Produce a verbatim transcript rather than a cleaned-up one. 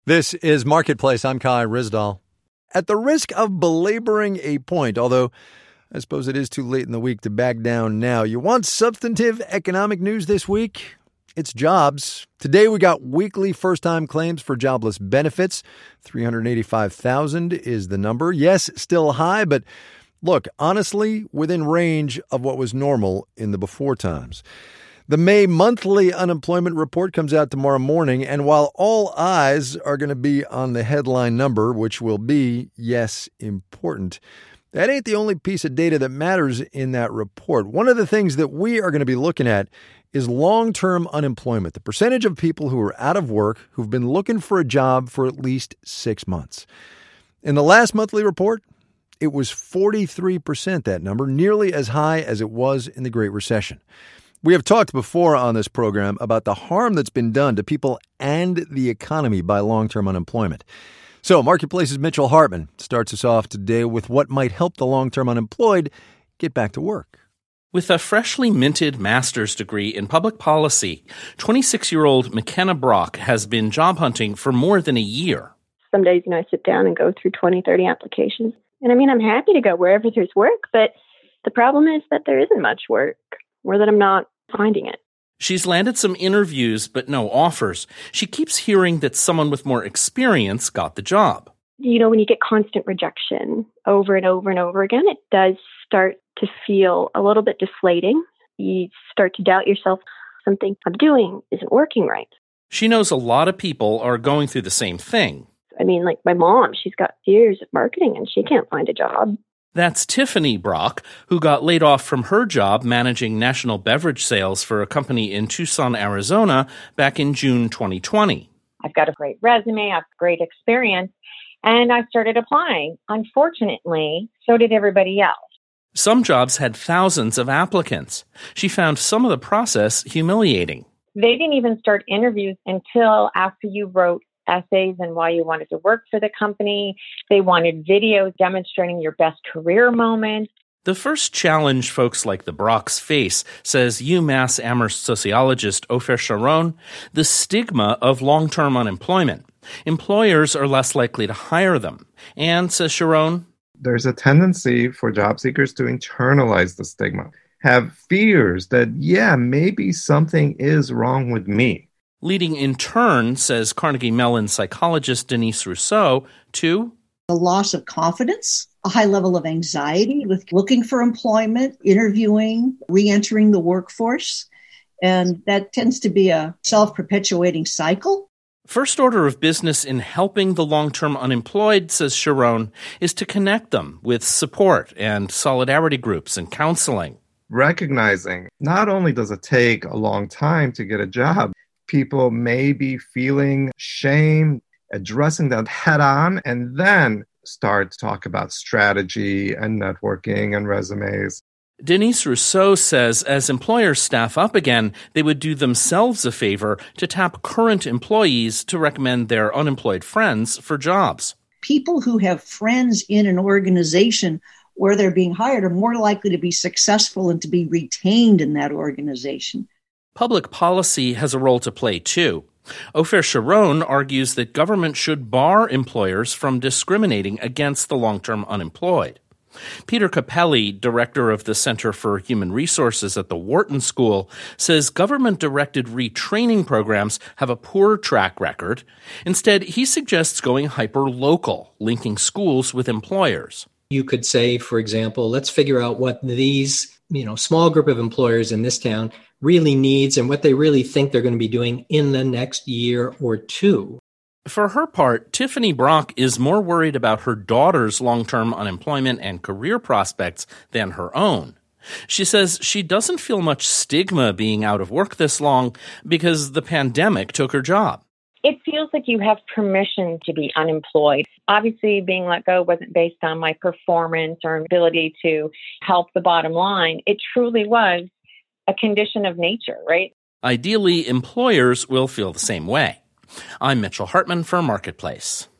This is Marketplace. I'm Kai Ryssdal. At the risk of belaboring a point, although I suppose it is too late in the week to back down now, you want substantive economic news this week? It's jobs. Today we got weekly first-time claims for jobless benefits. three hundred eighty-five thousand is the number. Yes, still high, but look, honestly, within range of what was normal in the before times. The May monthly unemployment report comes out tomorrow morning, and while all eyes are going to be on the headline number, which will be, yes, important, that ain't the only piece of data that matters in that report. One of the things that we are going to be looking at is long-term unemployment, the percentage of people who are out of work who've been looking for a job for at least six months. In the last monthly report, it was forty-three percent, that number, nearly as high as it was in the Great Recession. We have talked before on this program about the harm that's been done to people and the economy by long-term unemployment. So Marketplace's Mitchell Hartman starts us off today with what might help the long-term unemployed get back to work. With a freshly minted master's degree in public policy, twenty-six-year-old McKenna Brock has been job hunting for more than a year. Some days, you know, I sit down and go through twenty, thirty applications. And I mean, I'm happy to go wherever there's work, but the problem is that there isn't much work, or that I'm not finding it. She's landed some interviews, but no offers. She keeps hearing that someone with more experience got the job. You know, when you get constant rejection over and over and over again, it does start to feel a little bit deflating. You start to doubt yourself. Something I'm doing isn't working right. She knows a lot of people are going through the same thing. I mean, like my mom, she's got years of marketing and she can't find a job. That's Tiffany Brock, who got laid off from her job managing national beverage sales for a company in Tucson, Arizona, back in June twenty twenty. I've got a great resume, I have great experience, and I started applying. Unfortunately, so did everybody else. Some jobs had thousands of applicants. She found some of the process humiliating. They didn't even start interviews until after you wrote essays and why you wanted to work for the company. They wanted videos demonstrating your best career moments. The first challenge folks like the Brocks face, says UMass Amherst sociologist Ofer Sharon, the stigma of long-term unemployment. Employers are less likely to hire them. And, says Sharon, there's a tendency for job seekers to internalize the stigma, have fears that, yeah, maybe something is wrong with me. Leading in turn, says Carnegie Mellon psychologist Denise Rousseau, to a loss of confidence, a high level of anxiety with looking for employment, interviewing, re-entering the workforce. And that tends to be a self-perpetuating cycle. First order of business in helping the long-term unemployed, says Sharon, is to connect them with support and solidarity groups and counseling. Recognizing not only does it take a long time to get a job, people may be feeling shame, addressing that head on, and then start to talk about strategy and networking and resumes. Denise Rousseau says as employers staff up again, they would do themselves a favor to tap current employees to recommend their unemployed friends for jobs. People who have friends in an organization where they're being hired are more likely to be successful and to be retained in that organization. Public policy has a role to play, too. Ofer Sharon argues that government should bar employers from discriminating against the long-term unemployed. Peter Capelli, director of the Center for Human Resources at the Wharton School, says government-directed retraining programs have a poor track record. Instead, he suggests going hyper-local, linking schools with employers. You could say, for example, let's figure out what these, you know, small group of employers in this town really needs and what they really think they're going to be doing in the next year or two. For her part, Tiffany Brock is more worried about her daughter's long-term unemployment and career prospects than her own. She says she doesn't feel much stigma being out of work this long because the pandemic took her job. It feels like you have permission to be unemployed. Obviously, being let go wasn't based on my performance or ability to help the bottom line. It truly was a condition of nature, right? Ideally, employers will feel the same way. I'm Mitchell Hartman for Marketplace.